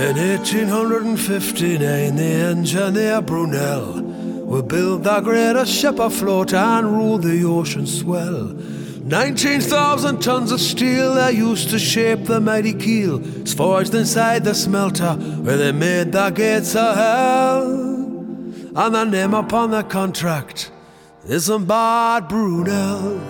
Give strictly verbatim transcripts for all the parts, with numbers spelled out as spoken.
In eighteen fifty-nine, the engineer Brunel will build the greatest ship afloat and rule the ocean swell. Nineteen thousand tons of steel they used to shape the mighty keel. It's forged inside the smelter where they made the gates of hell. And the name upon the contract is Bombard Brunel.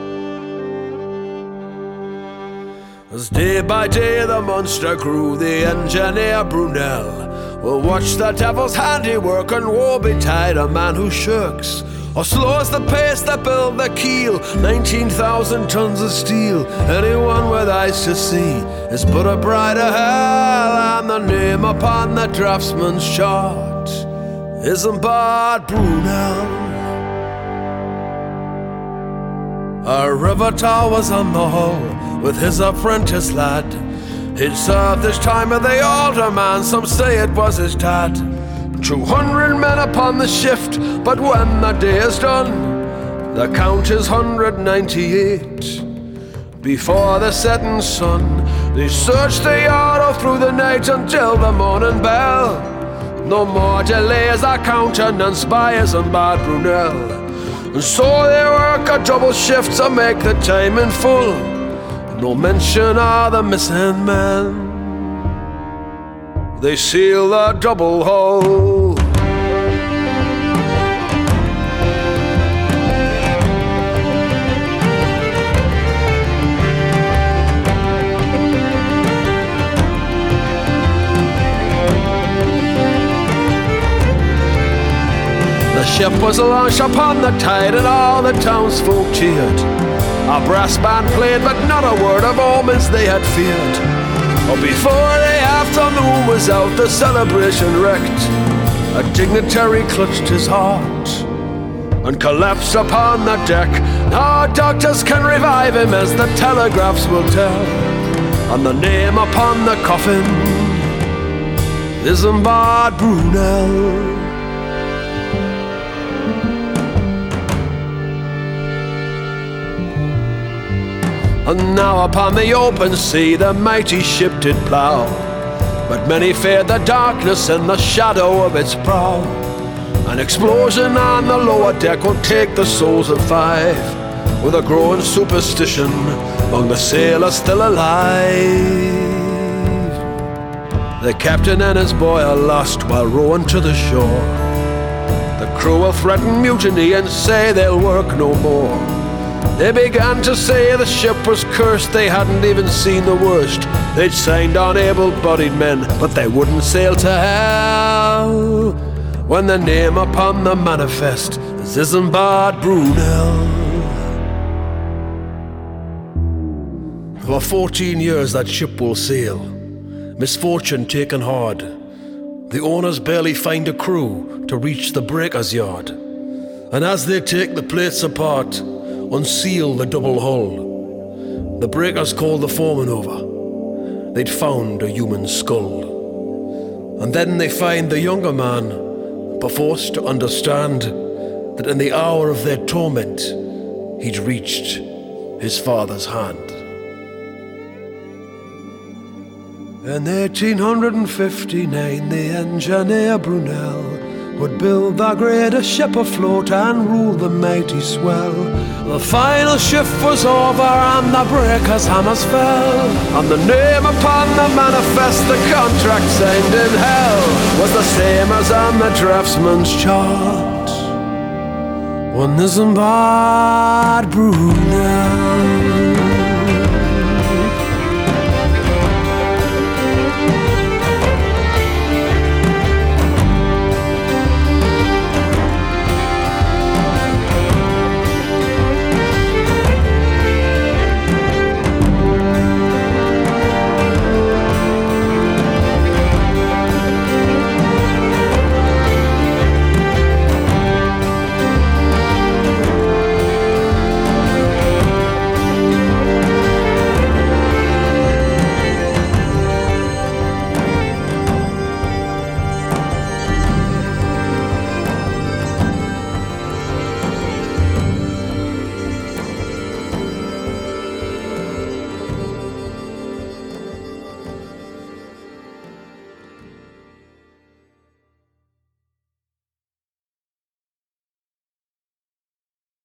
As day by day the monster grew, the engineer Brunel will watch the devil's handiwork, and woe betide a man who shirks or slows the pace that build the keel. Nineteen thousand tons of steel, anyone with eyes to see is but a bride of hell. And the name upon the draftsman's chart is Bombard Brunel. A riveter was on the hull with his apprentice lad. He'd served his time with the older man, some say it was his dad. Two hundred men upon the shift, but when the day is done, the count is one hundred ninety-eight. Before the setting sun, they searched the yard all through the night until the morning bell. No more delays are countenanced by his Bombard Brunel. And so they work a double shift to make the time in full. No mention of the missing men. They seal the double hull. The ship was launched upon the tide, and all the townsfolk cheered. A brass band played, but not a word of omens they had feared. But before the afternoon was out, the celebration wrecked. A dignitary clutched his heart and collapsed upon the deck. Now doctors can revive him, as the telegraphs will tell. And the name upon the coffin is Bombard Brunel. And now upon the open sea the mighty ship did plough, but many feared the darkness and the shadow of its prow. An explosion on the lower deck will take the souls of five, with a growing superstition among the sailors still alive. The captain and his boy are lost while rowing to the shore. The crew will threaten mutiny and say they'll work no more. They began to say the ship was cursed, they hadn't even seen the worst. They'd signed on able-bodied men, but they wouldn't sail to hell. When the name upon the manifest is Bombard Brunel. For fourteen years that ship will sail, misfortune taken hard. The owners barely find a crew to reach the breaker's yard. And as they take the plates apart, unseal the double hull, the breakers called the foreman over. They'd found a human skull. And then they find the younger man, perforce to understand that in the hour of their torment, he'd reached his father's hand. In eighteen fifty-nine, the engineer Brunel would build the greatest ship afloat and rule the mighty swell. The final shift was over and the breakers' hammers fell, and the name upon the manifest, the contract signed in hell, was the same as on the draftsman's chart. One is Bombard Brunel.